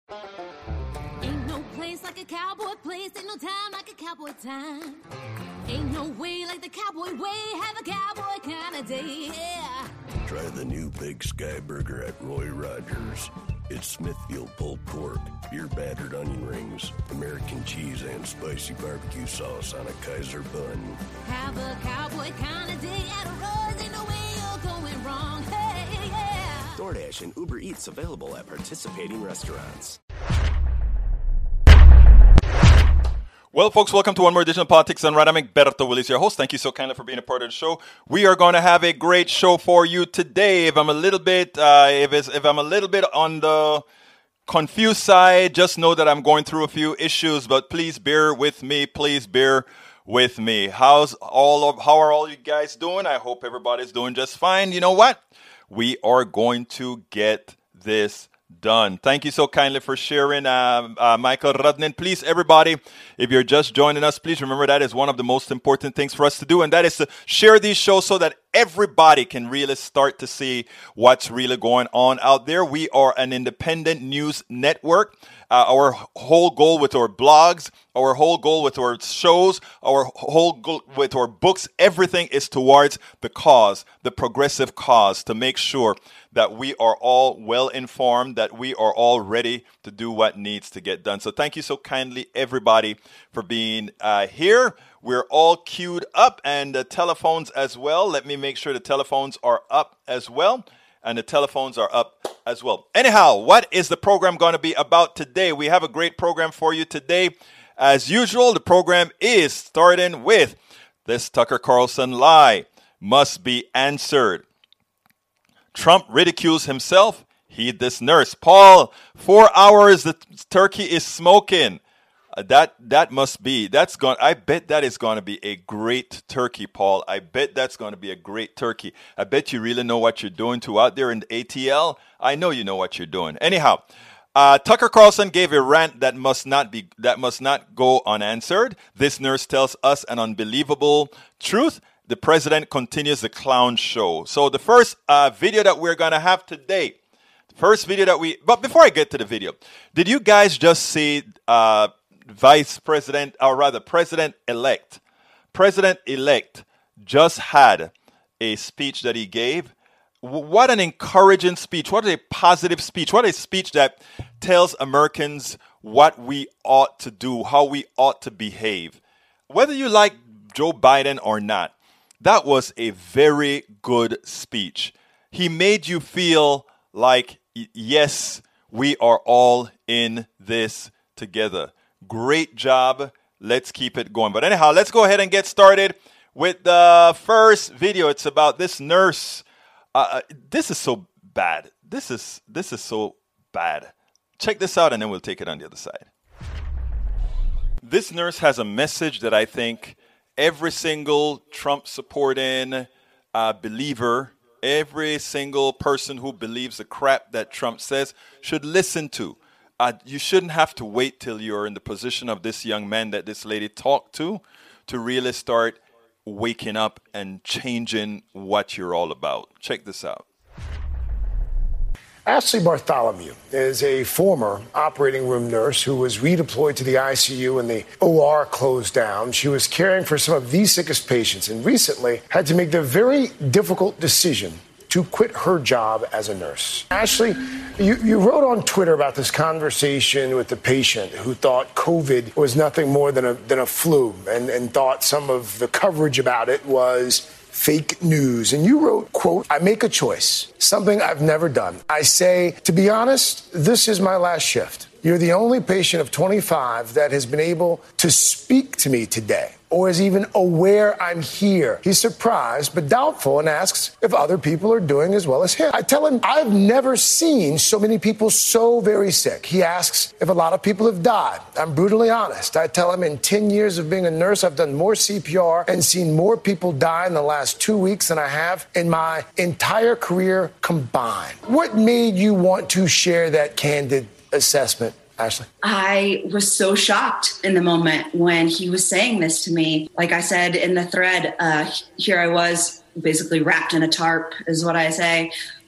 Ain't no place like a cowboy place, ain't no time like a cowboy time. Ain't no way like the cowboy way, have a cowboy kind of day, yeah. Try the new Big Sky Burger at Roy Rogers. It's Smithfield pulled pork, beer battered onion rings, American cheese, and spicy barbecue sauce on a Kaiser bun. Have a cowboy kind of day at Roy's, ain't no way you're going wrong, hey, yeah. DoorDash and Uber Eats available at participating restaurants. Well, folks, welcome to one more edition of Politics Done Right. I'm Egberto Willis, your host. Thank you so kindly for being a part of the show. We are going to have a great show for you today. If I'm a little bit, if I'm a little bit on the confused side, just know that I'm going through a few issues. But please bear with me. Please bear with me. How are all you guys doing? I hope everybody's doing just fine. You know what? We are going to get this done. Thank you so kindly for sharing, Michael Rudnin. Please, everybody, if you're just joining us, please remember that is one of the most important things for us to do, and that is to share these shows so that everybody can really start to see what's really going on out there. We are an independent news network. Our whole goal with our blogs, our whole goal with our shows, our whole goal with our books, everything is towards the cause, the progressive cause, to make sure that we are all well informed, that we are all ready to do what needs to get done. So thank you so kindly, everybody, for being here. We're all queued up, and the telephones as well. Let me make sure the telephones are up as well. And the telephones are up as well. Anyhow, what is the program going to be about today? We have a great program for you today. As usual, the program is starting with this Tucker Carlson lie must be answered. Trump ridicules himself. Heed this nurse. Paul, 4 hours the turkey is smoking. I bet that is going to be a great turkey, Paul. I bet that's going to be a great turkey. I bet you really know what you're doing too out there in the ATL. I know you know what you're doing. Anyhow, Tucker Carlson gave a rant that must not go unanswered. This nurse tells us an unbelievable truth. The president continues the clown show. So the first video that we're going to have today, but before I get to the video, did you guys just see President-elect just had a speech that he gave? What an encouraging speech. What a positive speech. What a speech that tells Americans what we ought to do, how we ought to behave. Whether you like Joe Biden or not, that was a very good speech. He made you feel like, yes, we are all in this together. Great job. Let's keep it going. But anyhow, let's go ahead and get started with the first video. It's about this nurse. This is so bad. This is so bad. Check this out, and then we'll take it on the other side. This nurse has a message that I think every single Trump-supporting believer, every single person who believes the crap that Trump says should listen to. You shouldn't have to wait till you're in the position of this young man that this lady talked to really start waking up and changing what you're all about. Check this out. Ashley Bartholomew is a former operating room nurse who was redeployed to the ICU and the OR closed down. She was caring for some of the sickest patients and recently had to make the very difficult decision to quit her job as a nurse. Ashley, you wrote on Twitter about this conversation with the patient who thought COVID was nothing more than a flu and thought some of the coverage about it was fake news. And you wrote, quote, "I make a choice, something I've never done. I say, to be honest, this is my last shift. You're the only patient of 25 that has been able to speak to me today or is even aware I'm here." He's surprised but doubtful and asks if other people are doing as well as him. I tell him, I've never seen so many people so very sick. He asks if a lot of people have died. I'm brutally honest. I tell him in 10 years of being a nurse, I've done more CPR and seen more people die in the last 2 weeks than I have in my entire career combined. What made you want to share that candid assessment, Ashley? I was so shocked in the moment when he was saying this to me. Like I said in the thread, here I was basically wrapped in a tarp is what I say,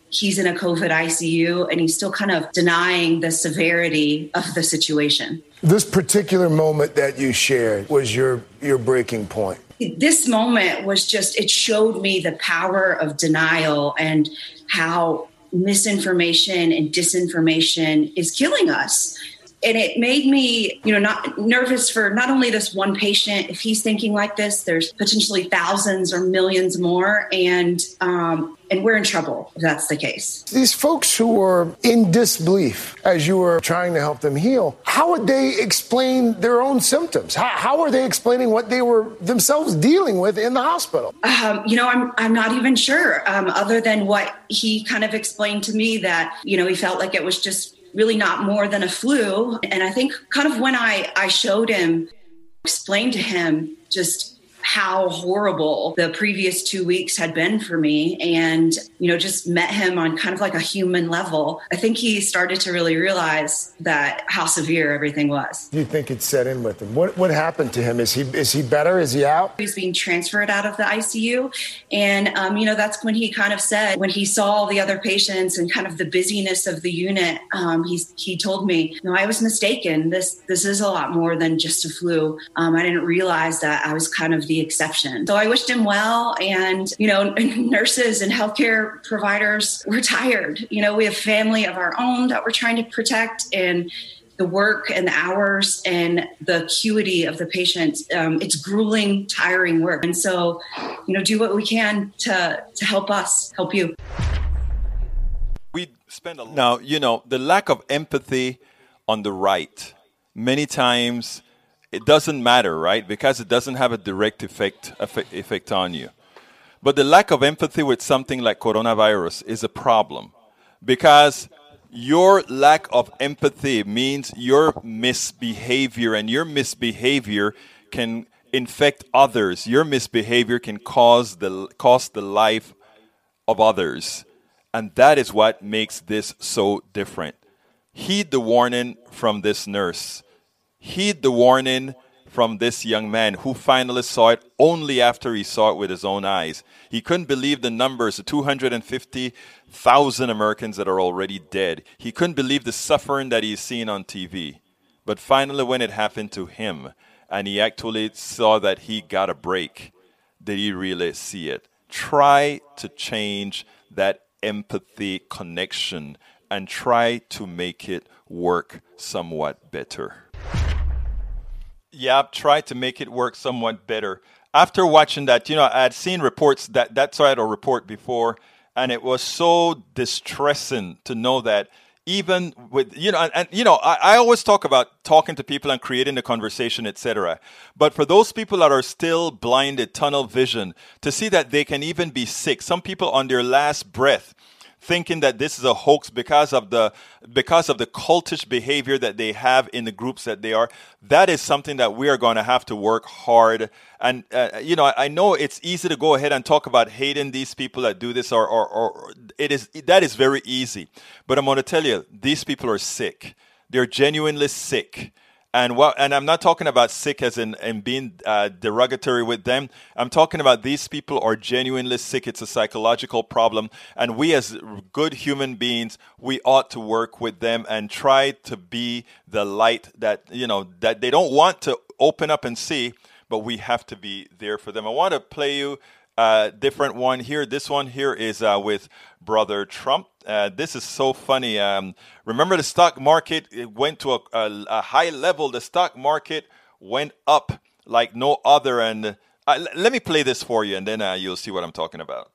he's in a COVID ICU and he's still kind of denying the severity of the situation. This particular moment that you shared was your breaking point. This moment was just, it showed me the power of denial and how misinformation and disinformation is killing us. And it made me, not nervous for not only this one patient. If he's thinking like this, there's potentially thousands or millions more. And we're in trouble if that's the case. These folks who were in disbelief as you were trying to help them heal, how would they explain their own symptoms? How are they explaining what they were themselves dealing with in the hospital? I'm not even sure, other than what he kind of explained to me, that, he felt like it was just really not more than a flu. And I think kind of when I showed him, explained to him just how horrible the previous 2 weeks had been for me, and, just met him on kind of like a human level, I think he started to really realize that how severe everything was. Do you think it set in with him? What happened to him? Is he better? Is he out? He's being transferred out of the ICU. And, that's when he kind of said, when he saw the other patients and kind of the busyness of the unit, he told me, I was mistaken. This is a lot more than just a flu. I didn't realize that I was kind of the exception. So I wished him well. And, nurses and healthcare providers, we're tired. We have family of our own that we're trying to protect, and the work and the hours and the acuity of the patients, it's grueling, tiring work. And so, do what we can to help us, help you. We spend now, the lack of empathy on the right, many times it doesn't matter, right? Because it doesn't have a direct effect on you. But the lack of empathy with something like coronavirus is a problem, because your lack of empathy means your misbehavior, and your misbehavior can infect others. Your misbehavior can cost the life of others. And that is what makes this so different. Heed the warning from this nurse. Heed the warning from this young man who finally saw it only after he saw it with his own eyes. He couldn't believe the numbers, the 250,000 Americans that are already dead. He couldn't believe the suffering that he's seen on TV. But finally, when it happened to him, and he actually saw that he got a break, did he really see it? Try to change that empathy connection and try to make it work somewhat better. Yeah, try to make it work somewhat better. After watching that, I had seen reports that's why I had a report before, and it was so distressing to know that even with, I always talk about talking to people and creating the conversation, etc. But for those people that are still blinded, tunnel vision, to see that they can even be sick, some people on their last breath, thinking that this is a hoax because of the cultish behavior that they have in the groups that they are. That is something that we are going to have to work hard. And I know it's easy to go ahead and talk about hating these people that do this, or that is very easy. But I'm going to tell you, these people are sick. They're genuinely sick. And I'm not talking about sick as in being derogatory with them. I'm talking about these people are genuinely sick. It's a psychological problem. And we as good human beings, we ought to work with them and try to be the light that they don't want to open up and see, but we have to be there for them. I want to play you a different one here. This one here is with Brother Trump. This is so funny. Remember the stock market, it went to a high level. The stock market went up like no other. And let me play this for you, and then you'll see what I'm talking about.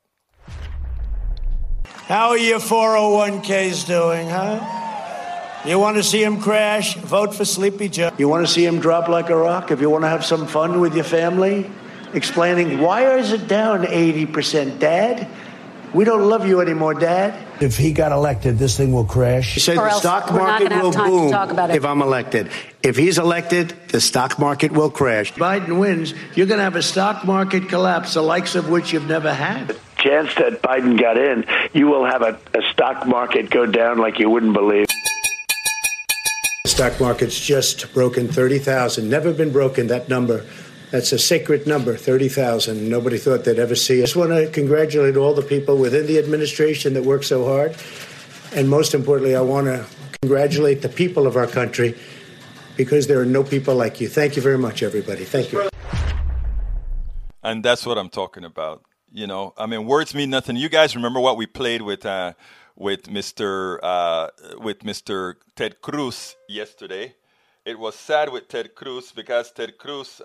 How are your 401ks doing, huh? You want to see them crash? Vote for Sleepy Joe. You want to see him drop like a rock? If you want to have some fun with your family? Explaining, why is it down 80%, Dad? We don't love you anymore, Dad. If he got elected, this thing will crash. He said the stock market will boom if I'm elected. If he's elected, the stock market will crash. Biden wins, you're going to have a stock market collapse, the likes of which you've never had. Chance that Biden got in, you will have a stock market go down like you wouldn't believe. The stock market's just broken 30,000. Never been broken, that number. That's a sacred number, 30,000. Nobody thought they'd ever see it. I just want to congratulate all the people within the administration that work so hard. And most importantly, I want to congratulate the people of our country, because there are no people like you. Thank you very much, everybody. Thank you. And that's what I'm talking about. You know, I mean, words mean nothing. You guys remember what we played with Mr. Ted Cruz yesterday? It was sad with Ted Cruz because Ted Cruz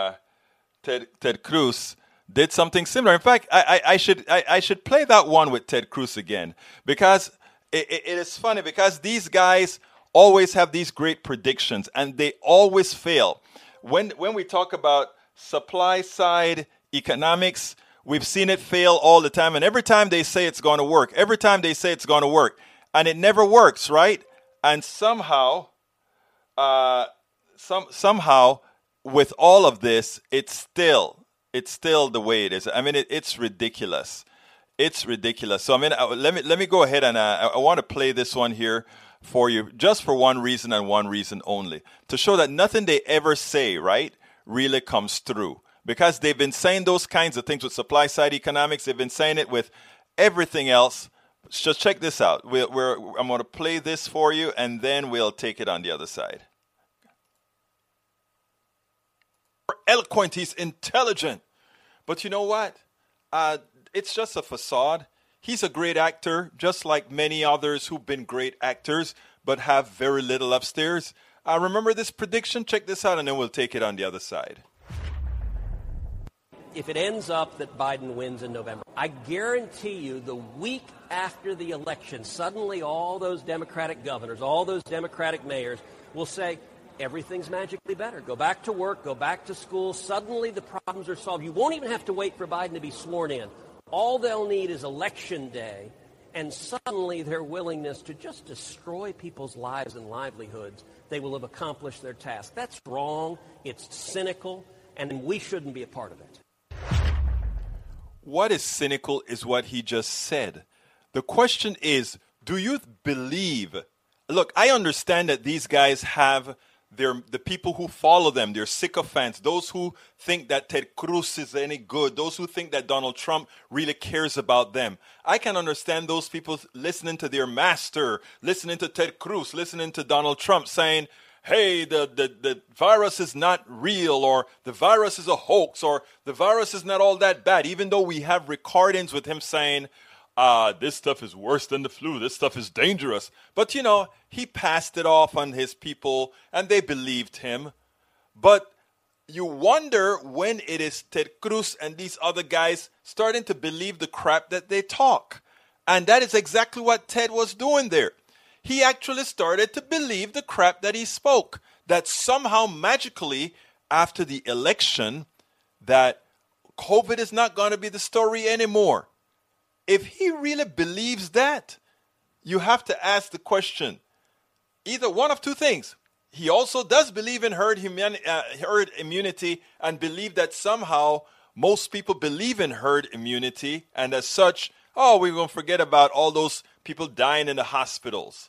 did something similar. In fact, I should play that one with Ted Cruz again, because it is funny, because these guys always have these great predictions and they always fail. When we talk about supply side economics, we've seen it fail all the time. And every time they say it's going to work, and it never works, right? And somehow with all of this, it's still the way it is. I mean, it's ridiculous. It's ridiculous. So I mean, let me go ahead and I want to play this one here for you, just for one reason and one reason only, to show that nothing they ever say, right, really comes through. Because they've been saying those kinds of things with supply side economics. They've been saying it with everything else. Just check this out. I'm going to play this for you, and then we'll take it on the other side. Eloquent, he's intelligent. But you know what? It's just a facade. He's a great actor, just like many others who've been great actors, but have very little upstairs. Remember this prediction? Check this out, and then we'll take it on the other side. If it ends up that Biden wins in November, I guarantee you the week after the election, suddenly all those Democratic governors, all those Democratic mayors will say, everything's magically better. Go back to work, go back to school. Suddenly the problems are solved. You won't even have to wait for Biden to be sworn in. All they'll need is election day, and suddenly their willingness to just destroy people's lives and livelihoods, they will have accomplished their task. That's wrong. It's cynical, and we shouldn't be a part of it. What is cynical is what he just said. The question is, do you believe? Look, I understand that these guys have the people who follow them, their sycophants, those who think that Ted Cruz is any good, those who think that Donald Trump really cares about them. I can understand those people listening to their master, listening to Ted Cruz, listening to Donald Trump saying, hey, the virus is not real, or the virus is a hoax, or the virus is not all that bad, even though we have recordings with him saying, this stuff is worse than the flu, this stuff is dangerous. But, you know, he passed it off on his people, and they believed him. But you wonder when it is Ted Cruz and these other guys starting to believe the crap that they talk. And that is exactly what Ted was doing there. He actually started to believe the crap that he spoke, that somehow magically after the election that COVID is not going to be the story anymore. If he really believes that, you have to ask the question, either one of two things. He also does believe in herd immunity and believe that somehow most people believe in herd immunity, and as such, we're going to forget about all those people dying in the hospitals.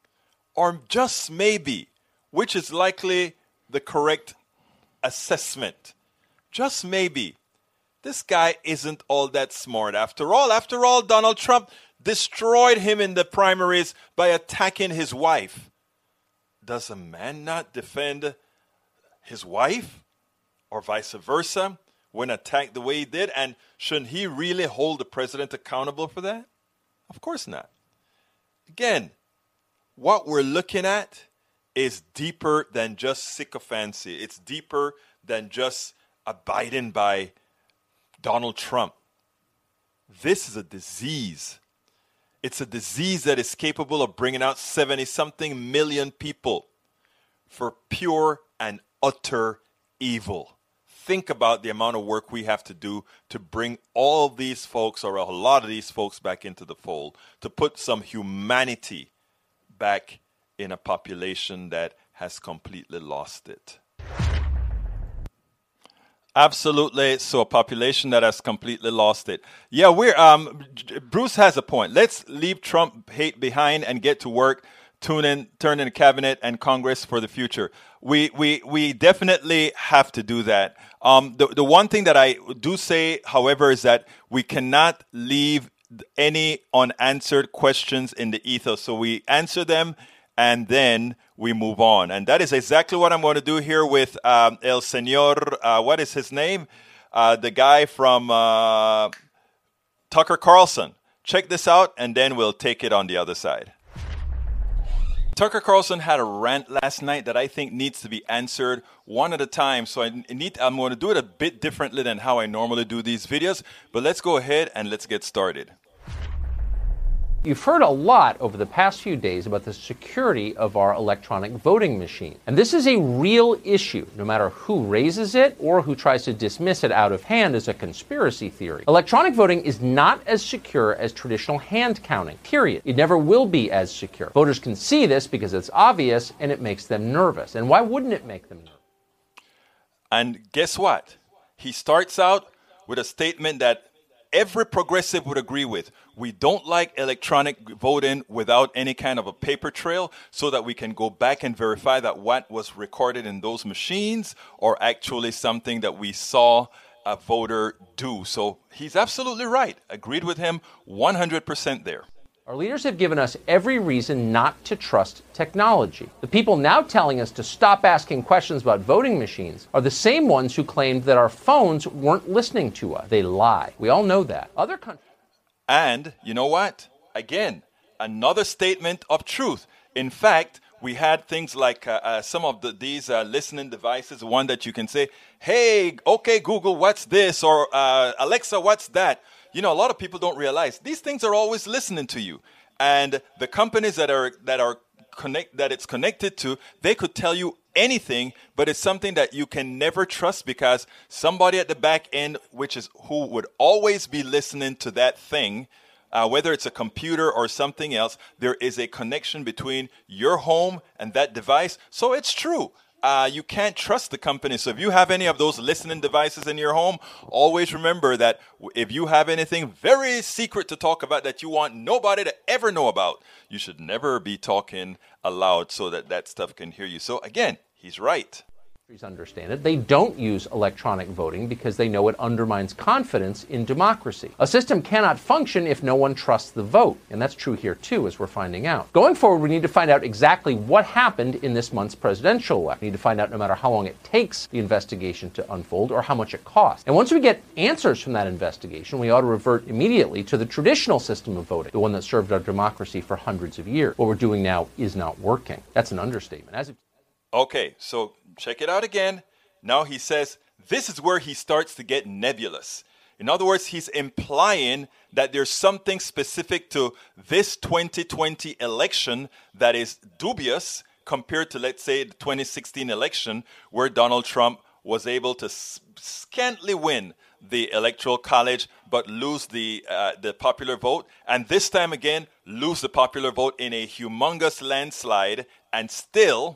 Or just maybe, which is likely the correct assessment, just maybe, this guy isn't all that smart after all. After all, Donald Trump destroyed him in the primaries by attacking his wife. Does a man not defend his wife or vice versa when attacked the way he did? And shouldn't he really hold the president accountable for that? Of course not. Again, what we're looking at is deeper than just sycophancy. It's deeper than just abiding by Donald Trump. This is a disease. It's a disease that is capable of bringing out 70-something million people for pure and utter evil. Think about the amount of work we have to do to bring all these folks, or a lot of these folks, back into the fold, to put some humanity back in a population that has completely lost it. Absolutely. So a population that has completely lost it. Yeah, Bruce has a point. Let's leave Trump hate behind and get to work turning the cabinet and Congress for the future. We definitely have to do that. The one thing that I do say, however, is that we cannot leave any unanswered questions in the ether. So we answer them and then we move on. And that is exactly what I'm going to do here with El Señor, what is his name? The guy from Tucker Carlson. Check this out, and then we'll take it on the other side. Tucker Carlson had a rant last night that I think needs to be answered one at a time. So I'm going to do it a bit differently than how I normally do these videos. But let's go ahead and let's get started. You've heard a lot over the past few days about the security of our electronic voting machine. And this is a real issue, no matter who raises it or who tries to dismiss it out of hand as a conspiracy theory. Electronic voting is not as secure as traditional hand counting, period. It never will be as secure. Voters can see this because it's obvious and it makes them nervous. And why wouldn't it make them nervous? And guess what? He starts out with a statement that every progressive would agree with. We don't like electronic voting without any kind of a paper trail so that we can go back and verify that what was recorded in those machines are actually something that we saw a voter do. So he's absolutely right. Agreed with him 100% there. Our leaders have given us every reason not to trust technology. The people now telling us to stop asking questions about voting machines are the same ones who claimed that our phones weren't listening to us. They lie. We all know that. Other countries. And you know what? Again, another statement of truth. In fact, we had things like some of these listening devices, one that you can say, hey, okay, Google, what's this? Or Alexa, what's that? You know, a lot of people don't realize these things are always listening to you. And the companies that it's connected to, they could tell you anything, but it's something that you can never trust because somebody at the back end, who would always be listening to that thing, whether it's a computer or something else, there is a connection between your home and that device. So it's true. You can't trust the company. So if you have any of those listening devices in your home, always remember that if you have anything very secret to talk about that you want nobody to ever know about, you should never be talking aloud so that stuff can hear you. So again, he's right. Understand it. They don't use electronic voting because they know it undermines confidence in democracy. A system cannot function if no one trusts the vote. And that's true here too, as we're finding out. Going forward, we need to find out exactly what happened in this month's presidential election. We need to find out no matter how long it takes the investigation to unfold or how much it costs. And once we get answers from that investigation, we ought to revert immediately to the traditional system of voting, the one that served our democracy for hundreds of years. What we're doing now is not working. That's an understatement. Okay, so check it out again. Now he says this is where he starts to get nebulous. In other words, he's implying that there's something specific to this 2020 election that is dubious compared to, let's say, the 2016 election where Donald Trump was able to scantily win the Electoral College but lose the popular vote. And this time again, lose the popular vote in a humongous landslide and still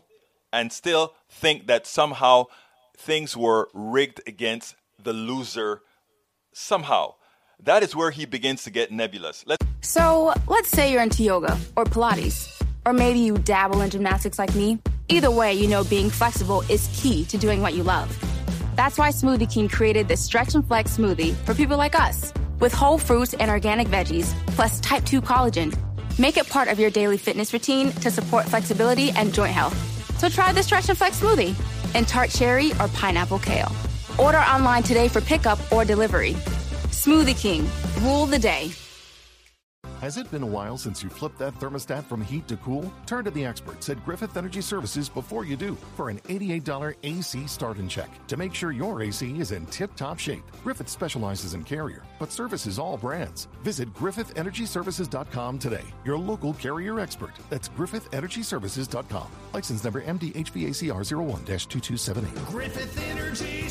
think that somehow things were rigged against the loser somehow. That is where he begins to get nebulous. So let's say you're into yoga or Pilates, or maybe you dabble in gymnastics like me. Either way, you know being flexible is key to doing what you love. That's why Smoothie King created this Stretch and Flex smoothie for people like us. With whole fruits and organic veggies, plus type 2 collagen. Make it part of your daily fitness routine to support flexibility and joint health. So try the Stretch and Flex smoothie in tart cherry or pineapple kale. Order online today for pickup or delivery. Smoothie King, rule the day. Has it been a while since you flipped that thermostat from heat to cool? Turn to the experts at Griffith Energy Services before you do for an $88 AC start and check to make sure your AC is in tip-top shape. Griffith specializes in Carrier, but services all brands. Visit GriffithEnergyServices.com today. Your local Carrier expert. That's GriffithEnergyServices.com. License number MD-HVACR 01-2278. Griffith Energy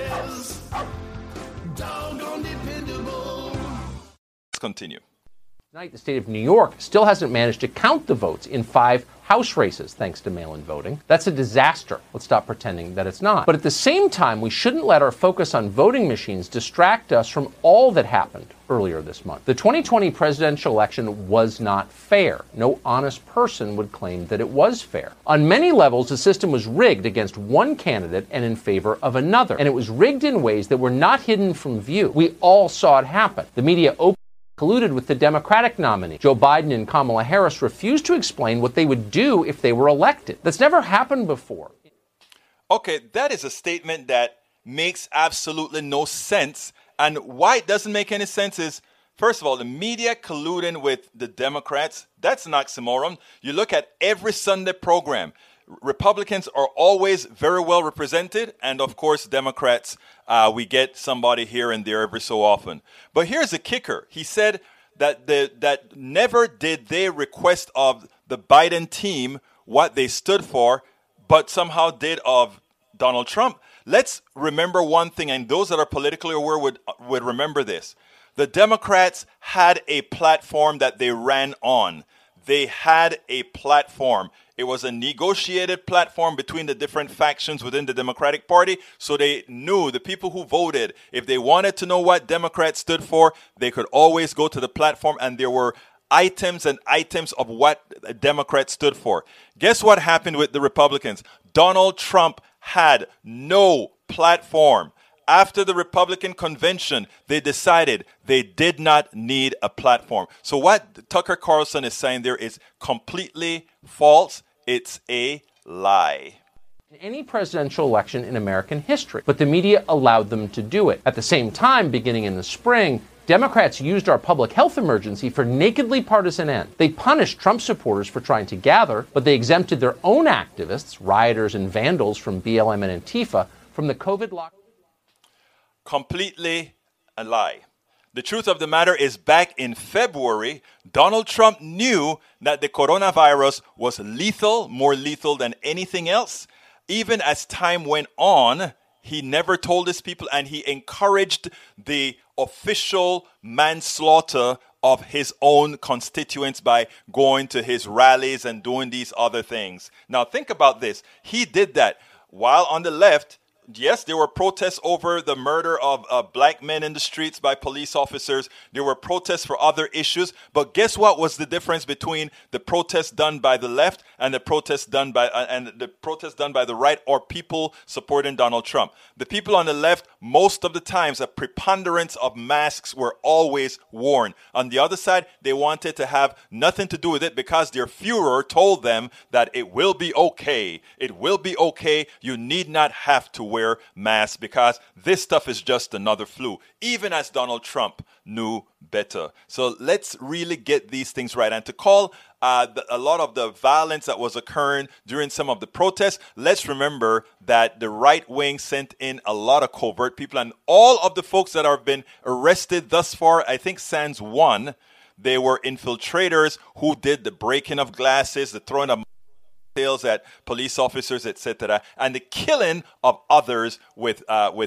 Services. Doggone dependable. Let's continue. Tonight, the state of New York still hasn't managed to count the votes in 5 House races thanks to mail-in voting. That's a disaster. Let's stop pretending that it's not. But at the same time, we shouldn't let our focus on voting machines distract us from all that happened earlier this month. The 2020 presidential election was not fair. No honest person would claim that it was fair. On many levels, the system was rigged against one candidate and in favor of another. And it was rigged in ways that were not hidden from view. We all saw it happen. The media colluded with the Democratic nominee. Joe Biden and Kamala Harris refused to explain what they would do if they were elected. That's never happened before. Okay, that is a statement that makes absolutely no sense. And why it doesn't make any sense is, first of all, the media colluding with the Democrats, that's an oxymoron. You look at every Sunday program. Republicans are always very well represented, and of course, Democrats, we get somebody here and there every so often. But here's the kicker. He said that never did they request of the Biden team what they stood for, but somehow did of Donald Trump. Let's remember one thing, and those that are politically aware would remember this. The Democrats had a platform that they ran on. They had a platform. It was a negotiated platform between the different factions within the Democratic Party, so they knew, the people who voted, if they wanted to know what Democrats stood for, they could always go to the platform, and there were items and items of what Democrats stood for. Guess what happened with the Republicans? Donald Trump had no platform. After the Republican convention, they decided they did not need a platform. So what Tucker Carlson is saying there is completely false. It's a lie. Any presidential election in American history, but the media allowed them to do it. At the same time, beginning in the spring, Democrats used our public health emergency for nakedly partisan ends. They punished Trump supporters for trying to gather, but they exempted their own activists, rioters and vandals from BLM and Antifa, from the COVID lockdown. Completely a lie. The truth of the matter is, back in February, Donald Trump knew that the coronavirus was lethal, more lethal than anything else. Even as time went on, he never told his people, and he encouraged the official manslaughter of his own constituents by going to his rallies and doing these other things. Now think about this. He did that while on the left. Yes, there were protests over the murder of black men in the streets by police officers. There were protests for other issues. But guess what was the difference between the protests done by the left and the protests done by the right, or people supporting Donald Trump? The people on the left, most of the times, a preponderance of masks were always worn. On the other side, they wanted to have nothing to do with it because their Führer told them that it will be okay. It will be okay. You need not have to wear masks because this stuff is just another flu, even as Donald Trump knew better. So let's really get these things right. And to call a lot of the violence that was occurring during some of the protests, let's remember that the right wing sent in a lot of covert people, and all of the folks that have been arrested thus far, I think sans one, they were infiltrators who did the breaking of glasses, the throwing of sales at police officers, etc., and the killing of others with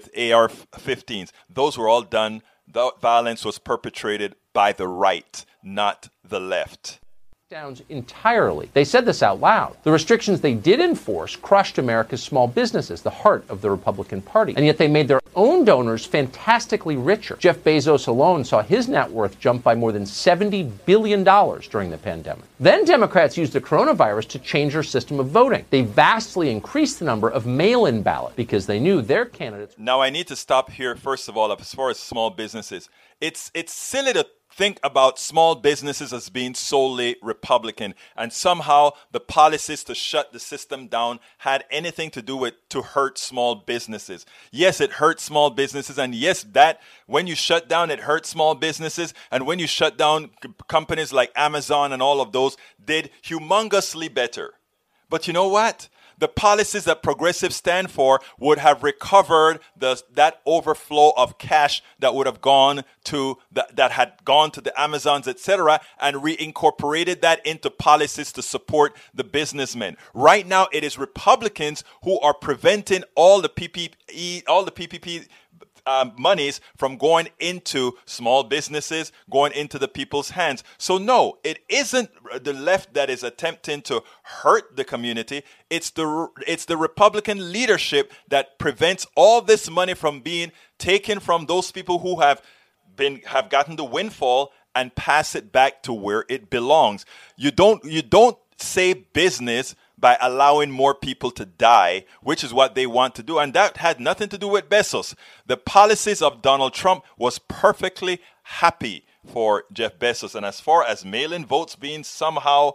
AR-15s. Those were all done. The violence was perpetrated by the right, not the left. Downs entirely. They said this out loud. The restrictions they did enforce crushed America's small businesses, the heart of the Republican Party. And yet they made their own donors fantastically richer. Jeff Bezos alone saw his net worth jump by more than $70 billion during the pandemic. Then Democrats used the coronavirus to change their system of voting. They vastly increased the number of mail-in ballots because they knew their candidates. Now I need to stop here, first of all, as far as small businesses. It's silly to think about small businesses as being solely Republican, and somehow the policies to shut the system down had anything to do with to hurt small businesses. Yes, it hurt small businesses, and yes, that when you shut down, it hurt small businesses, and when you shut down, companies like Amazon and all of those did humongously better. But you know what? The policies that progressives stand for would have recovered that overflow of cash that would have gone to that had gone to the Amazons, etc., and reincorporated that into policies to support the businessmen. Right now, it is Republicans who are preventing all the PPP monies from going into small businesses, going into the people's hands. So no, it isn't the left that is attempting to hurt the community. It's the Republican leadership that prevents all this money from being taken from those people who have gotten the windfall and pass it back to where it belongs. You don't say business by allowing more people to die, which is what they want to do. And that had nothing to do with Bezos. The policies of Donald Trump was perfectly happy for Jeff Bezos. And as far as mail-in votes being somehow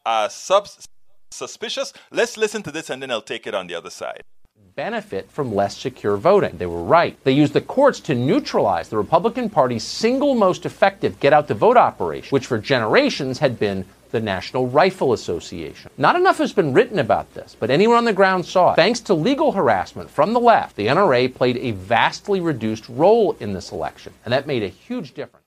suspicious, let's listen to this and then I'll take it on the other side. Benefit from less secure voting. They were right. They used the courts to neutralize the Republican Party's single most effective get-out-the-vote operation, which for generations had been the National Rifle Association. Not enough has been written about this, but anyone on the ground saw it. Thanks to legal harassment from the left, the NRA played a vastly reduced role in this election, and that made a huge difference.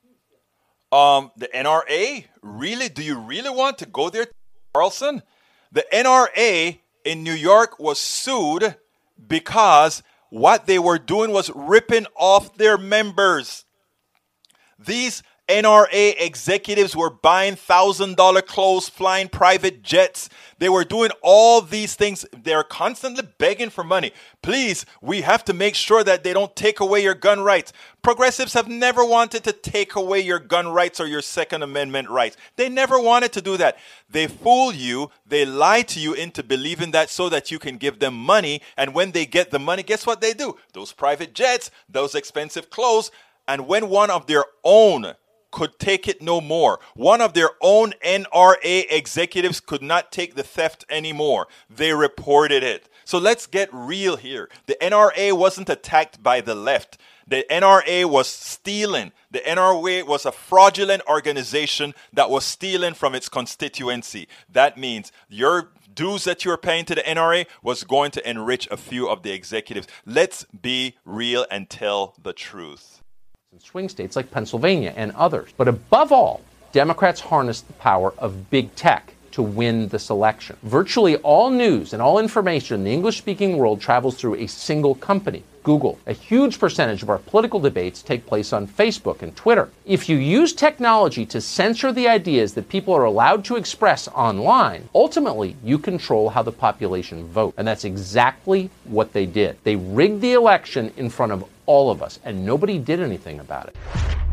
The NRA? Really? Do you really want to go there, Carlson? The NRA in New York was sued because what they were doing was ripping off their members. These NRA executives were buying $1,000 clothes, flying private jets. They were doing all these things. They're constantly begging for money. Please, we have to make sure that they don't take away your gun rights. Progressives have never wanted to take away your gun rights or your Second Amendment rights. They never wanted to do that. They fool you. They lie to you into believing that so that you can give them money. And when they get the money, guess what they do? Those private jets, those expensive clothes. And when one of their own could take it no more, one of their own NRA executives could not take the theft anymore, they reported it. So let's get real here. The NRA wasn't attacked by the left. The NRA was stealing. The NRA was a fraudulent organization that was stealing from its constituency. That means your dues that you were paying to the NRA was going to enrich a few of the executives. Let's be real and tell the truth. In swing states like Pennsylvania and others. But above all, Democrats harnessed the power of big tech to win this election. Virtually all news and all information in the English-speaking world travels through a single company, Google. A huge percentage of our political debates take place on Facebook and Twitter. If you use technology to censor the ideas that people are allowed to express online, ultimately you control how the population votes. And that's exactly what they did. They rigged the election in front of all of us, and nobody did anything about it.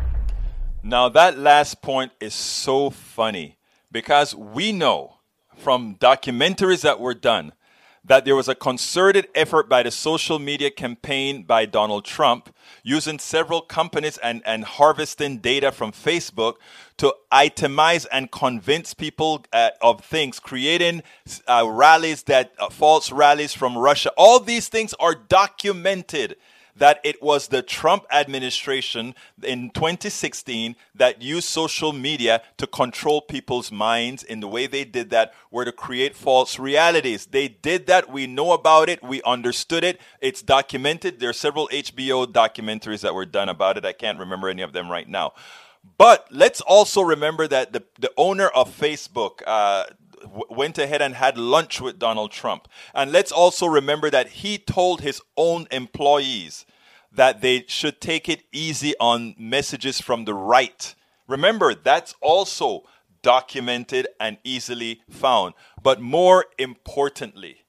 Now that last point is so funny because we know from documentaries that were done that there was a concerted effort by the social media campaign by Donald Trump using several companies and harvesting data from Facebook to itemize and convince people of things, creating rallies false rallies from Russia. All these things are documented. That it was the Trump administration in 2016 that used social media to control people's minds. In the way they did that were to create false realities. They did that. We know about it. We understood it. It's documented. There are several HBO documentaries that were done about it. I can't remember any of them right now. But let's also remember that the owner of Facebook went ahead and had lunch with Donald Trump. And let's also remember that he told his own employees that they should take it easy on messages from the right. Remember, that's also documented and easily found. But more importantly,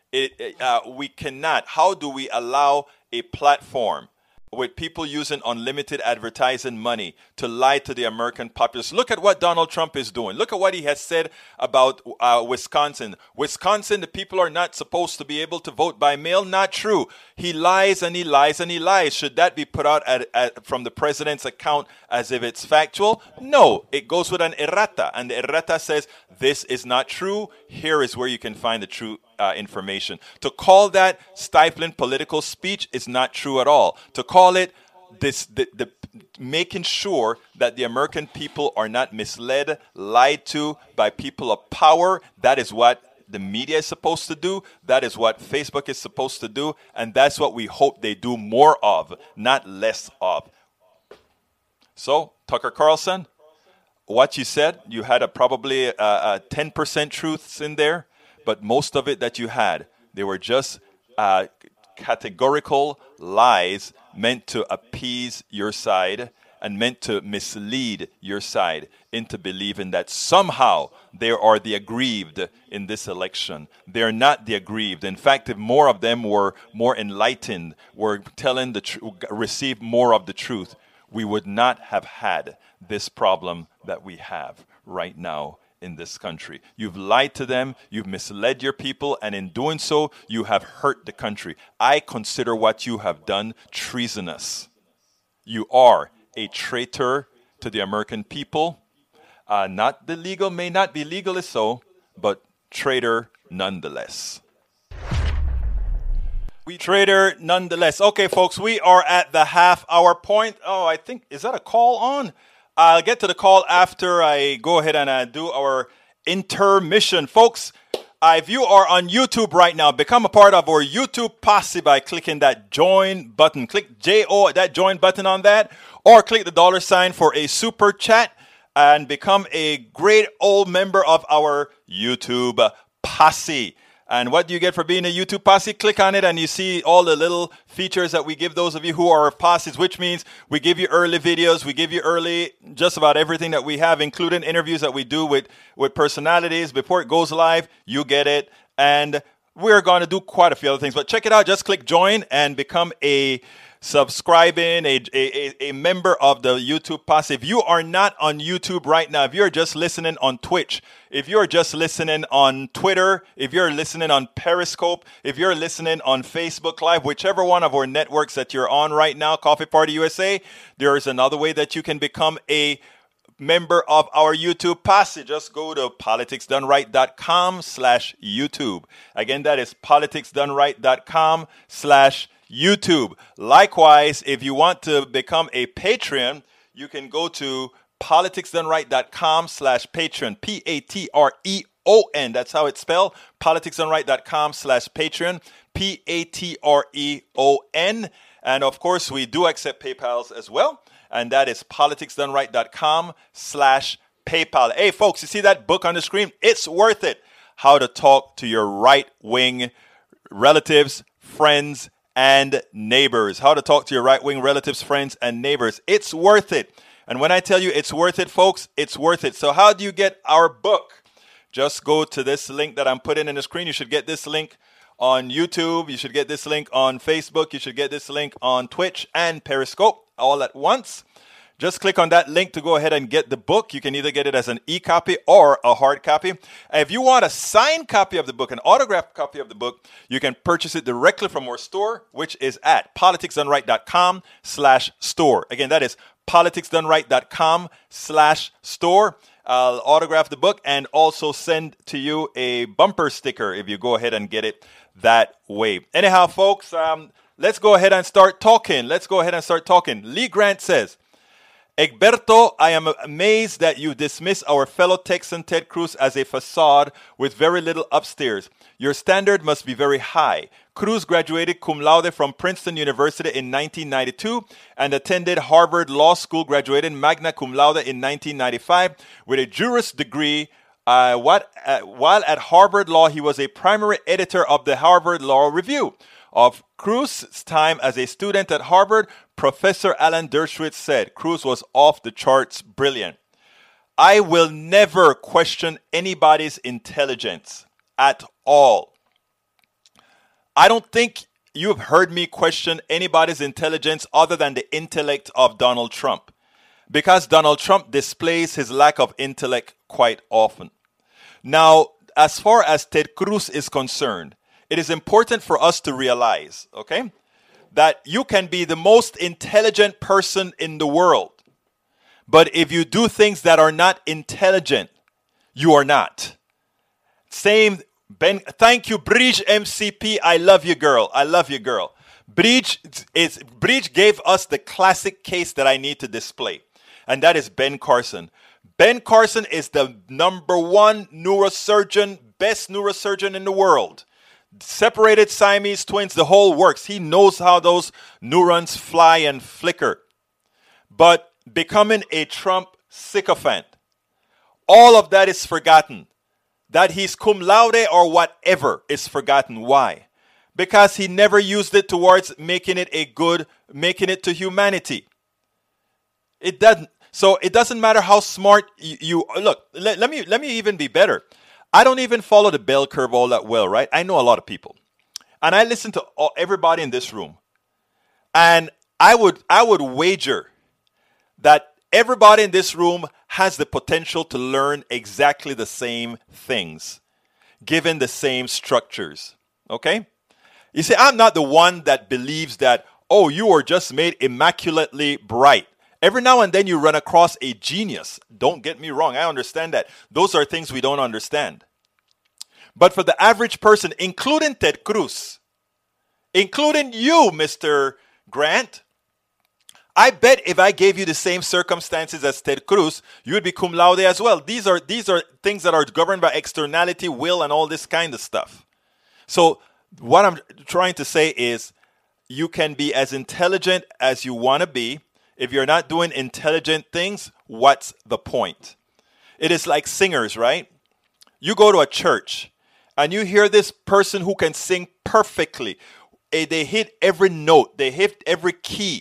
we cannot. How do we allow a platform with people using unlimited advertising money to lie to the American populace? Look at what Donald Trump is doing. Look at what he has said about Wisconsin. Wisconsin, the people are not supposed to be able to vote by mail. Not true. He lies and he lies and he lies. Should that be put out from the president's account as if it's factual? No. It goes with an errata. And the errata says, this is not true. Here is where you can find the true information. To call that stifling political speech is not true at all. To call it the making sure that the American people are not misled, lied to by people of power, that is what the media is supposed to do. That is what Facebook is supposed to do. And that's what we hope they do more of, not less of. So, Tucker Carlson, what you said, you had probably 10% truths in there. But most of it that you had, they were just categorical lies meant to appease your side and meant to mislead your side into believing that somehow they are the aggrieved in this election. They're not the aggrieved. In fact, if more of them were more enlightened, were telling the received more of the truth, we would not have had this problem that we have right now in this country. You've lied to them, you've misled your people, and in doing so, you have hurt the country. I consider what you have done treasonous. You are a traitor to the American people. Not the legal, may not be legally so, but traitor nonetheless. Traitor nonetheless. Okay, folks, we are at the half-hour point. Oh, I think, is that a call on? I'll get to the call after I go ahead and do our intermission. Folks, if you are on YouTube right now, become a part of our YouTube posse by clicking that join button. Click J-O, that join button on that, or click the $ for a super chat and become a great old member of our YouTube posse. And what do you get for being a YouTube posse? Click on it and you see all the little features that we give those of you who are posses, which means we give you early videos, we give you early just about everything that we have, including interviews that we do with personalities. Before it goes live, you get it. And we're going to do quite a few other things. But check it out. Just click join and become a a member of the YouTube posse. If you are not on YouTube right now, if you're just listening on Twitch, if you're just listening on Twitter, if you're listening on Periscope, if you're listening on Facebook Live, whichever one of our networks that you're on right now, Coffee Party USA, there is another way that you can become a member of our YouTube posse. Just go to politicsdoneright.com/YouTube. Again, that is politicsdoneright.com/YouTube. Likewise, if you want to become a Patreon, you can go to politicsdoneright.com/Patreon. Patreon. That's how it's spelled. politicsdoneright.com/Patreon. Patreon. And of course, we do accept PayPals as well. And that is politicsdoneright.com/PayPal. Hey, folks, you see that book on the screen? It's worth it. How to talk to your right-wing relatives, friends, and neighbors. How to talk to your right-wing relatives, friends, and neighbors. It's worth it. And when I tell you it's worth it, folks, it's worth it. So how do you get our book? Just go to this link that I'm putting in the screen. You should get this link on YouTube. You should get this link on Facebook. You should get this link on Twitch and Periscope all at once. Just click on that link to go ahead and get the book. You can either get it as an e-copy or a hard copy. If you want a signed copy of the book, an autographed copy of the book, you can purchase it directly from our store, which is at politicsdoneright.com/store. Again, that is politicsdoneright.com/store. I'll autograph the book and also send to you a bumper sticker if you go ahead and get it that way. Anyhow, folks, let's go ahead and start talking. Lee Grant says, Egberto, I am amazed that you dismiss our fellow Texan Ted Cruz as a facade with very little upstairs. Your standard must be very high. Cruz graduated cum laude from Princeton University in 1992 and attended Harvard Law School, graduated magna cum laude in 1995 with a Juris degree. While at Harvard Law, he was a primary editor of the Harvard Law Review. Of Cruz's time as a student at Harvard, Professor Alan Dershowitz said Cruz was off the charts brilliant. I will never question anybody's intelligence at all. I don't think you've heard me question anybody's intelligence other than the intellect of Donald Trump, because Donald Trump displays his lack of intellect quite often. Now, as far as Ted Cruz is concerned, it is important for us to realize, okay, that you can be the most intelligent person in the world, but if you do things that are not intelligent, you are not. Same, Ben, thank you, Bridge MCP. I love you, girl. Bridge gave us the classic case that I need to display, and that is Ben Carson. Ben Carson is the #1 neurosurgeon, best neurosurgeon in the world. Separated Siamese twins, the whole works. He knows how those neurons fly and flicker. But becoming a Trump sycophant, all of that is forgotten. That he's cum laude or whatever is forgotten. Why? because he never used it towards making it to humanity. It doesn't. So it doesn't matter how smart you look. Let me even be better. I don't even follow the bell curve all that well, right? I know a lot of people, and I listen to everybody in this room, and I would wager that everybody in this room has the potential to learn exactly the same things, given the same structures. Okay? You see, I'm not the one that believes that, oh, you are just made immaculately bright. Every now and then you run across a genius. Don't get me wrong. I understand that. Those are things we don't understand. But for the average person, including Ted Cruz, including you, Mr. Grant, I bet if I gave you the same circumstances as Ted Cruz, you would be cum laude as well. These are things that are governed by externality, will, and all this kind of stuff. So what I'm trying to say is you can be as intelligent as you want to be. If you're not doing intelligent things, what's the point? It is like singers, right? You go to a church and you hear this person who can sing perfectly. They hit every note. They hit every key.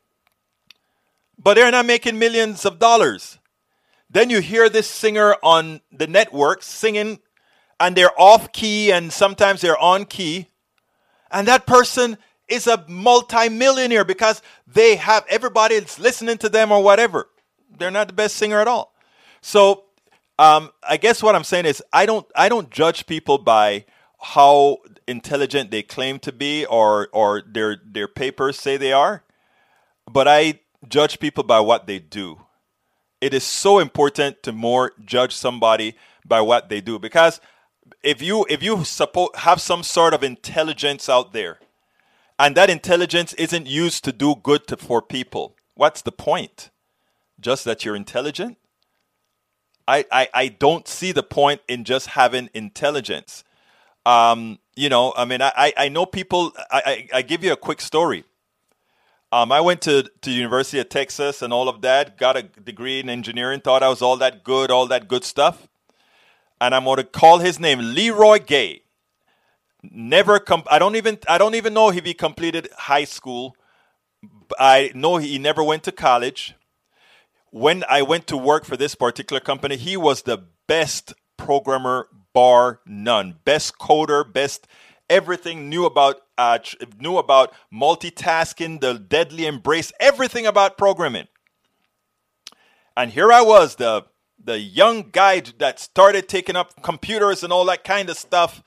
But they're not making millions of dollars. Then you hear this singer on the network singing, and they're off key and sometimes they're on key. And that person is a multi-millionaire because they have everybody that's listening to them or whatever. They're not the best singer at all. So I guess what I'm saying is I don't judge people by how intelligent they claim to be or their papers say they are, but I judge people by what they do. It is so important to more judge somebody by what they do, because if you have some sort of intelligence out there, and that intelligence isn't used to do good for people, what's the point? Just that you're intelligent? I don't see the point in just having intelligence. I know people. I give you a quick story. I went to University of Texas and all of that, got a degree in engineering, thought I was all that good stuff. And I'm going to call his name Leroy Gay. I don't even know if he completed high school. I know he never went to college. When I went to work for this particular company, he was the best programmer bar none. Best coder, best everything, knew about multitasking, the deadly embrace, everything about programming. And here I was, the young guy that started taking up computers and all that kind of stuff.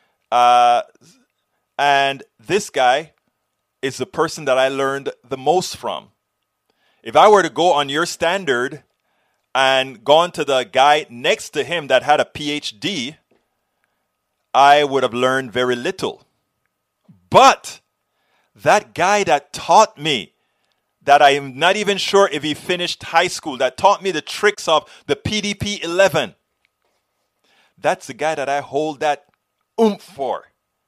And this guy is the person that I learned the most from. If I were to go on your standard and gone to the guy next to him that had a PhD, I would have learned very little. But that guy that taught me, that I'm not even sure if he finished high school, that taught me the tricks of the PDP-11, that's the guy that I hold that oomph for.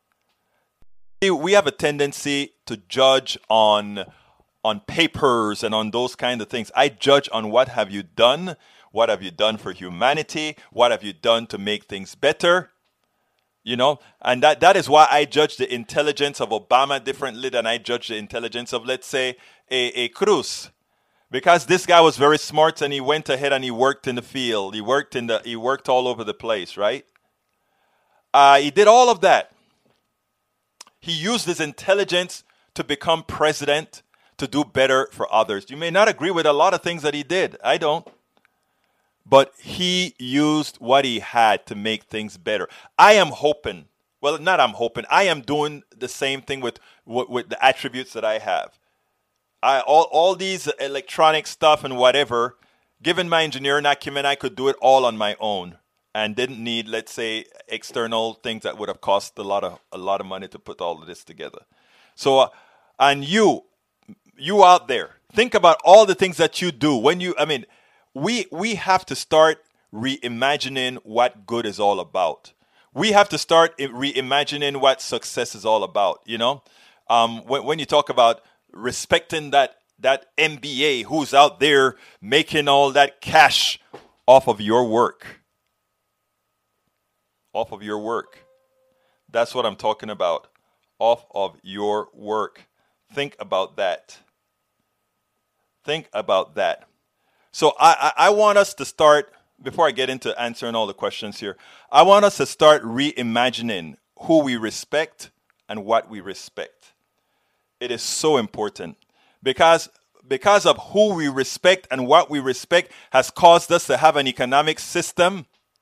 We have a tendency to judge on papers and on those kind of things. I judge on what have you done? What have you done for humanity? What have you done to make things better? You know, and that is why I judge the intelligence of Obama differently than I judge the intelligence of, let's say, a Cruz. Because this guy was very smart and he went ahead and he worked in the field. He worked all over the place, right? He did all of that. He used his intelligence to become president, to do better for others. You may not agree with a lot of things that he did. I don't. But he used what he had to make things better. I am hoping, well, not I'm hoping, I am doing the same thing with the attributes that I have. All these electronic stuff and whatever, given my engineering acumen, I could do it all on my own and didn't need, let's say, external things that would have cost a lot of money to put all of this together. So, and you out there, think about all the things that you do when you, we have to start reimagining what good is all about. We have to start reimagining what success is all about. You know, when you talk about respecting that MBA who's out there making all that cash off of your work. Off of your work. That's what I'm talking about. off of your work. Think about that. Think about that. So I want us to start, before I get into answering all the questions here, I want us to start reimagining who we respect and what we respect. It is so important because of who we respect and what we respect has caused us to have an economic system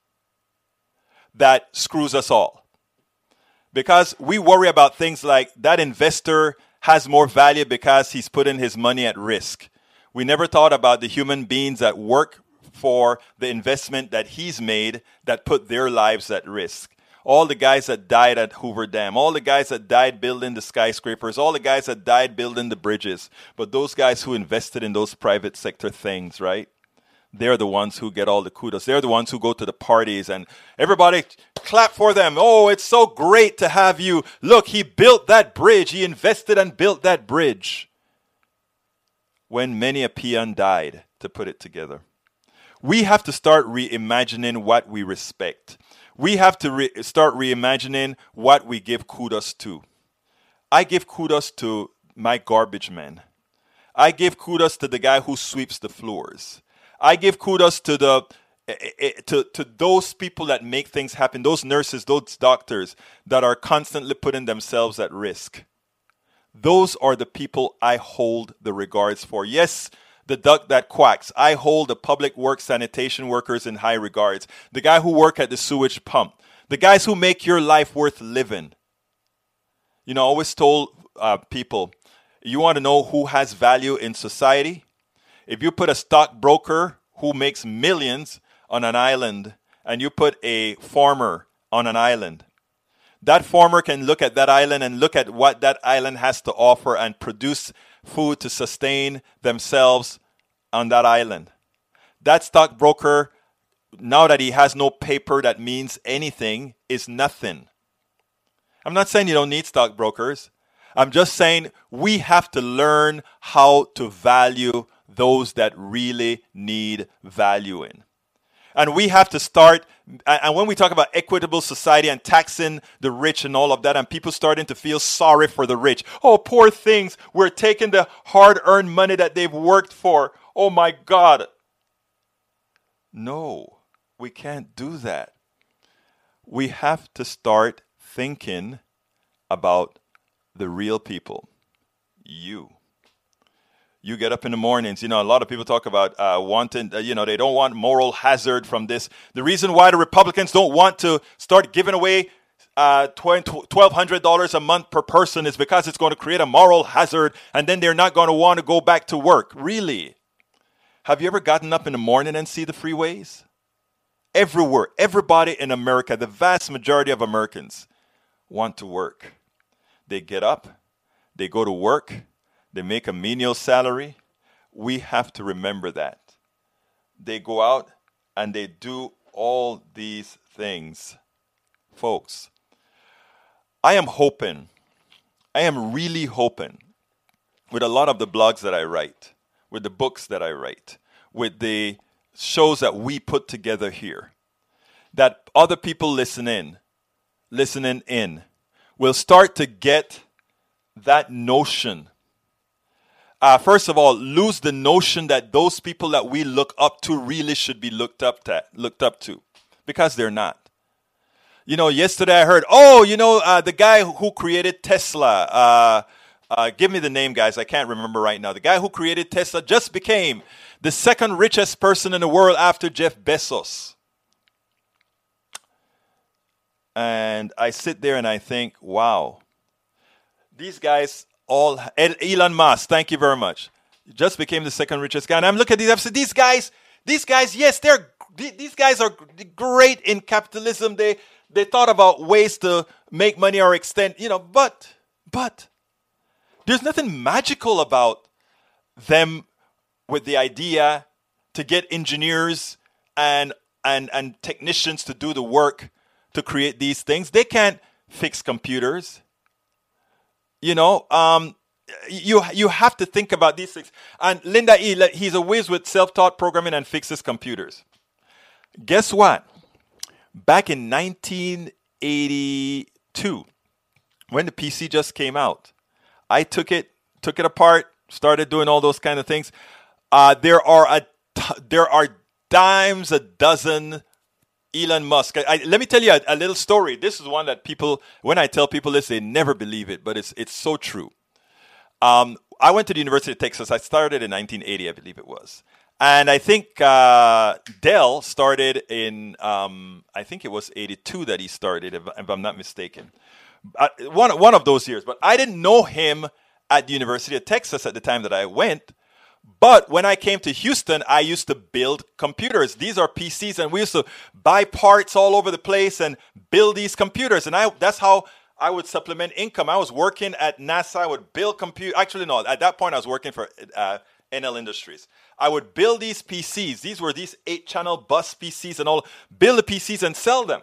that screws us all. Because we worry about things like that investor has more value because he's putting his money at risk. We never thought about the human beings that work for the investment that he's made that put their lives at risk. All the guys that died at Hoover Dam, all the guys that died building the skyscrapers, all the guys that died building the bridges. But those guys who invested in those private sector things, right? They're the ones who get all the kudos. They're the ones who go to the parties and everybody clap for them. Oh, it's so great to have you. Look, he built that bridge. He invested and built that bridge. When many a peon died to put it together. We have to start reimagining what we respect. We have to start reimagining what we give kudos to. I give kudos to my garbage man. I give kudos to the guy who sweeps the floors. I give kudos to to those people that make things happen, those nurses, those doctors that are constantly putting themselves at risk. Those are the people I hold the regards for. Yes, the duck that quacks. I hold the public works sanitation workers in high regards. The guy who work at the sewage pump. The guys who make your life worth living. You know, I always told people, you want to know who has value in society? If you put a stockbroker who makes millions on an island and you put a farmer on an island, that farmer can look at that island and look at what that island has to offer and produce food to sustain themselves on that island. That stockbroker, now that he has no paper that means anything, is nothing. I'm not saying you don't need stockbrokers. I'm just saying we have to learn how to value those that really need valuing. And we have to start, and when we talk about equitable society and taxing the rich and all of that, and people starting to feel sorry for the rich. Oh, poor things. We're taking the hard-earned money that they've worked for. Oh, my God. No, we can't do that. We have to start thinking about the real people. You get up in the mornings, you know, a lot of people talk about wanting, they don't want moral hazard from this. The reason why the Republicans don't want to start giving away $1,200 a month per person is because it's going to create a moral hazard and then they're not going to want to go back to work. Really? Have you ever gotten up in the morning and see the freeways? Everywhere, everybody in America, the vast majority of Americans want to work. They get up, they go to work, they make a menial salary. We have to remember that. They go out and they do all these things. Folks, I am really hoping, with a lot of the blogs that I write, with the books that I write, with the shows that we put together here, that other people listening in, will start to get that notion. First of all, lose the notion that those people that we look up to really should be looked up to, because they're not. You know, yesterday I heard, the guy who created Tesla, give me the name, guys, I can't remember right now. The guy who created Tesla just became the second richest person in the world after Jeff Bezos. And I sit there and I think, wow, these guys Elon Musk, thank you very much, just became the second richest guy. And I'm looking at these, I've said, these guys, yes, these guys are great in capitalism. They thought about ways to make money or extend, but there's nothing magical about them with the idea to get engineers and technicians to do the work to create these things. They can't fix computers. You have to think about these things. And Linda E., he's a whiz with self-taught programming and fixes computers. Guess what? Back in 1982, when the PC just came out, I took it apart, started doing all those kind of things. There are dimes a dozen Elon Musk. Let me tell you a little story. This is one that people, when I tell people this, they never believe it, but it's so true. I went to the University of Texas. I started in 1980, I believe it was. And I think Dell started in, I think it was 82 that he started, if I'm not mistaken. One of those years. But I didn't know him at the University of Texas at the time that I went. But when I came to Houston, I used to build computers. These are PCs, and we used to buy parts all over the place and build these computers. And that's how I would supplement income. I was working at NASA. I would build computers. Actually, no, at that point, I was working for NL Industries. I would build these PCs. These were these 8-channel bus PCs and all. Build the PCs and sell them.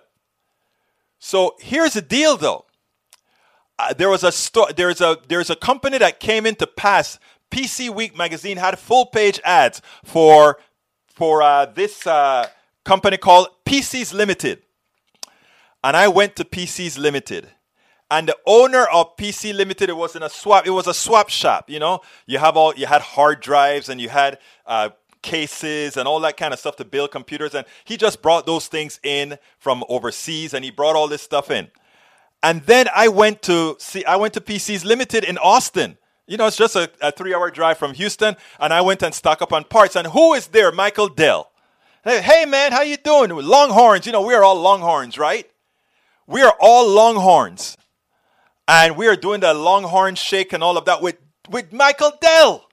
So here's the deal, though. There's a company that came into pass. PC Week magazine had full-page ads for this company called PCs Limited. And I went to PCs Limited. And the owner of PC Limited, it was a swap shop, you know. You had hard drives and you had cases and all that kind of stuff to build computers. And he just brought those things in from overseas, and he brought all this stuff in. And then I went to PCs Limited in Austin. You know, it's just a 3-hour drive from Houston, and I went and stocked up on parts. And who is there? Michael Dell. Hey, man, how you doing? Longhorns. You know, we are all Longhorns, right? We are all Longhorns. And we are doing the Longhorn shake and all of that with Michael Dell.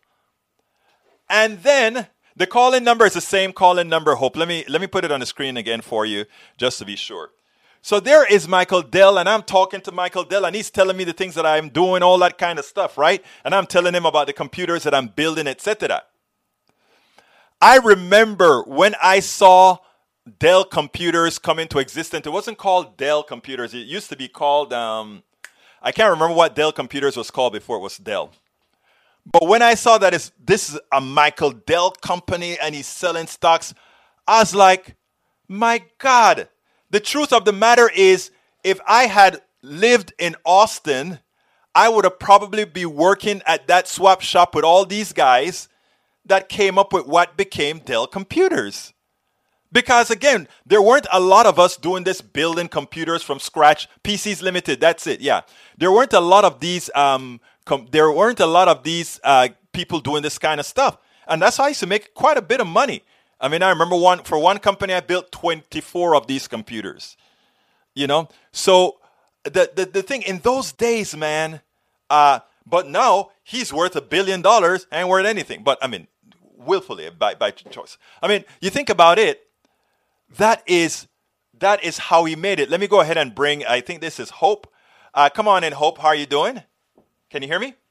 And then the call-in number is the same call-in number, Hope. Let me put it on the screen again for you, just to be sure. So there is Michael Dell, and I'm talking to Michael Dell, and he's telling me the things that I'm doing, all that kind of stuff, right? And I'm telling him about the computers that I'm building, etc. I remember when I saw Dell computers come into existence. It wasn't called Dell computers. It used to be called, I can't remember what Dell computers was called before it was Dell. But when I saw that this is a Michael Dell company and he's selling stocks, I was like, my God. The truth of the matter is, if I had lived in Austin, I would have probably been working at that swap shop with all these guys that came up with what became Dell computers. Because again, there weren't a lot of us doing this, building computers from scratch. PCs Limited, that's it. Yeah, there weren't a lot of these. People doing this kind of stuff, and that's how I used to make quite a bit of money. I mean, I remember for one company, I built 24 of these computers. You know, so the thing in those days, man. But now he's worth $1 billion, ain't worth anything. But I mean, willfully by choice. I mean, you think about it. That is how he made it. Let me go ahead and bring. I think this is Hope. Come on in, Hope. How are you doing? Can you hear me?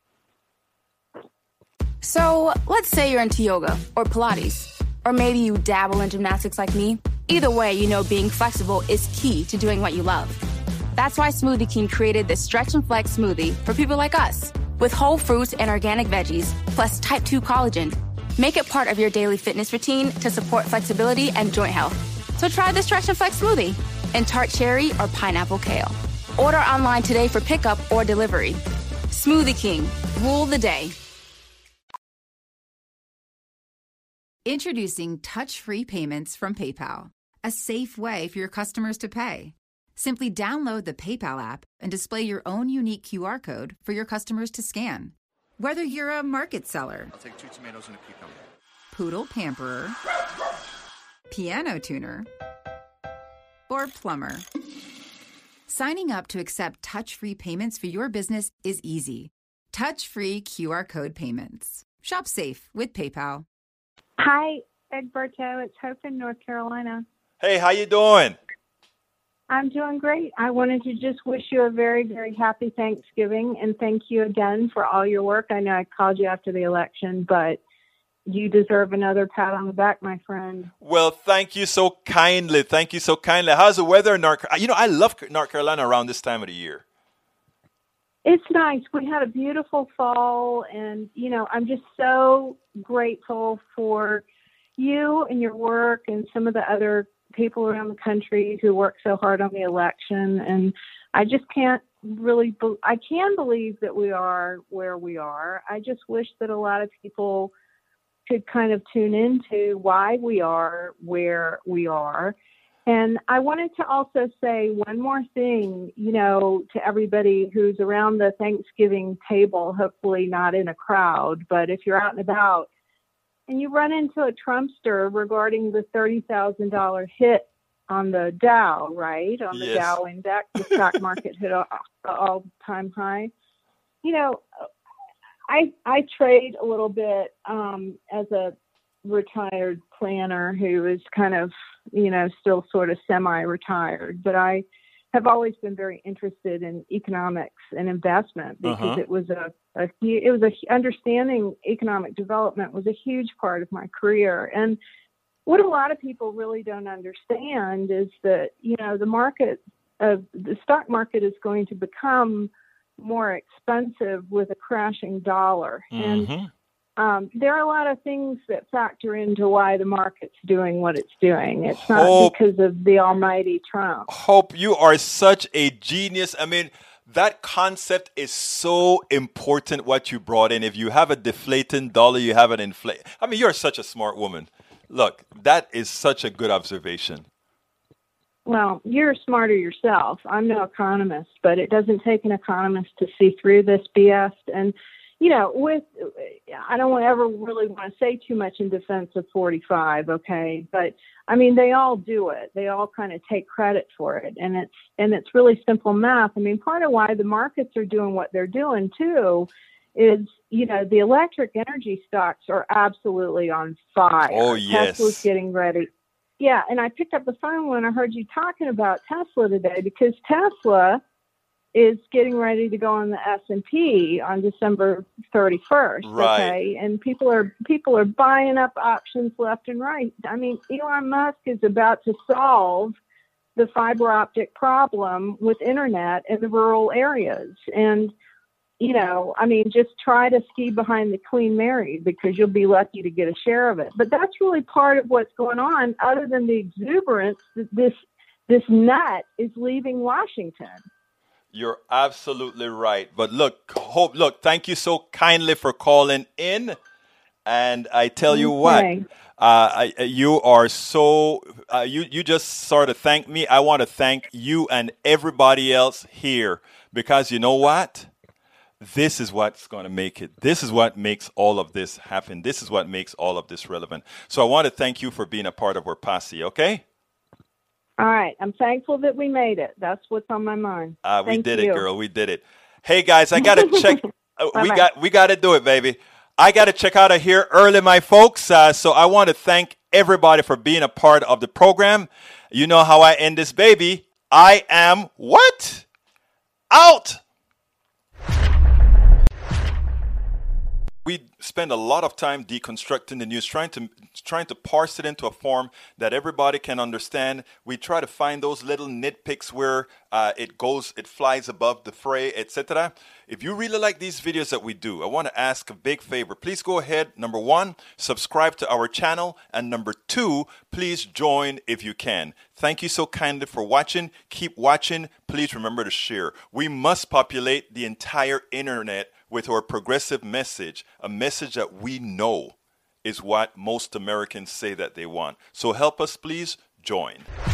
So let's say you're into yoga or Pilates. Or maybe you dabble in gymnastics like me. Either way, you know being flexible is key to doing what you love. That's why Smoothie King created this Stretch and Flex smoothie for people like us. With whole fruits and organic veggies, plus type 2 collagen. Make it part of your daily fitness routine to support flexibility and joint health. So try the Stretch and Flex smoothie in tart cherry or pineapple kale. Order online today for pickup or delivery. Smoothie King, rule the day. Introducing touch-free payments from PayPal, a safe way for your customers to pay. Simply download the PayPal app and display your own unique QR code for your customers to scan. Whether you're a market seller, I'll take 2 tomatoes and a cucumber, poodle pamperer, piano tuner, or plumber. Signing up to accept touch-free payments for your business is easy. Touch-free QR code payments. Shop safe with PayPal. Hi, Egberto. It's Hope in North Carolina. Hey, how you doing? I'm doing great. I wanted to just wish you a very, very happy Thanksgiving and thank you again for all your work. I know I called you after the election, but you deserve another pat on the back, my friend. Well, thank you so kindly. Thank you so kindly. How's the weather in North Carolina? You know, I love North Carolina around this time of the year. It's nice. We had a beautiful fall, and, you know, I'm just so grateful for you and your work and some of the other people around the country who work so hard on the election. And I just can't I can believe that we are where we are. I just wish that a lot of people could kind of tune into why we are where we are. And I wanted to also say one more thing, to everybody who's around the Thanksgiving table, hopefully not in a crowd, but if you're out and about and you run into a Trumpster regarding the $30,000 hit on the Dow, right? On the Dow index, the stock market hit an all-time high. I trade a little bit as a retired planner who is kind of, still sort of semi-retired, but I have always been very interested in economics and investment because it was understanding economic development was a huge part of my career. And what a lot of people really don't understand is that, the stock market is going to become more expensive with a crashing dollar. And there are a lot of things that factor into why the market's doing what it's doing. It's not because of the almighty Trump. Hope, you are such a genius. I mean, that concept is so important, what you brought in. If you have a deflating dollar, you have an inflation. I mean, you're such a smart woman. Look, that is such a good observation. Well, you're smarter yourself. I'm no economist, but it doesn't take an economist to see through this BS. And, I don't ever really want to say too much in defense of 45, okay? But, I mean, they all do it. They all kind of take credit for it. And it's really simple math. I mean, part of why the markets are doing what they're doing, too, is, the electric energy stocks are absolutely on fire. Oh, yes. Tesla's getting ready. Yeah, and I picked up the phone when I heard you talking about Tesla today because Tesla is getting ready to go on the S&P on December 31st. Right. Okay, and people are buying up options left and right. I mean, Elon Musk is about to solve the fiber optic problem with internet in the rural areas, and just try to ski behind the Queen Mary because you'll be lucky to get a share of it. But that's really part of what's going on, other than the exuberance that this nut is leaving Washington. You're absolutely right. But look, Hope, thank you so kindly for calling in. And I tell you what, you are so, you just sort of thanked me. I want to thank you and everybody else here because you know what? This is what's going to make it. This is what makes all of this happen. This is what makes all of this relevant. So I want to thank you for being a part of our posse, okay? All right. I'm thankful that we made it. That's what's on my mind. We did it, girl. We did it. Hey, guys, I got to check. We got to do it, baby. I got to check out of here early, my folks. So I want to thank everybody for being a part of the program. You know how I end this, baby. I am what? Out. We spend a lot of time deconstructing the news, trying to parse it into a form that everybody can understand. We try to find those little nitpicks where it flies above the fray, etc. If you really like these videos that we do, I want to ask a big favor. Please go ahead, number 1, subscribe to our channel, and number 2, please join if you can. Thank you so kindly for watching. Keep watching. Please remember to share. We must populate the entire internet with our progressive message, a message that we know is what most Americans say that they want. So help us, please join.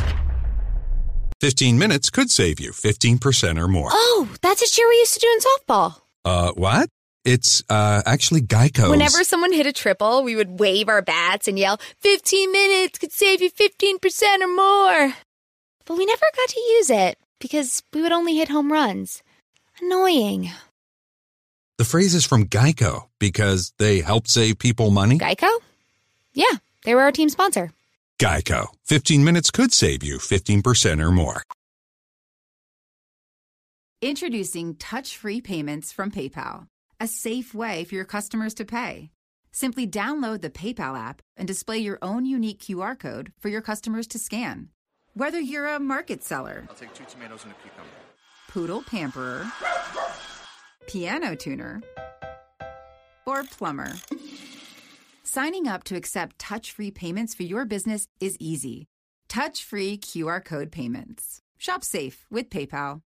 15 minutes could save you 15% or more. Oh, that's a cheer we used to do in softball. What? It's actually Geico. Whenever someone hit a triple, we would wave our bats and yell, 15 minutes could save you 15% or more. But we never got to use it because we would only hit home runs. Annoying. The phrase is from Geico because they help save people money. Geico? Yeah, they were our team sponsor. Geico. 15 minutes could save you 15% or more. Introducing touch-free payments from PayPal, a safe way for your customers to pay. Simply download the PayPal app and display your own unique QR code for your customers to scan. Whether you're a market seller, I'll take 2 tomatoes and a cucumber. poodle pamperer, piano tuner, or plumber. Signing up to accept touch-free payments for your business is easy. Touch-free QR code payments. Shop safe with PayPal.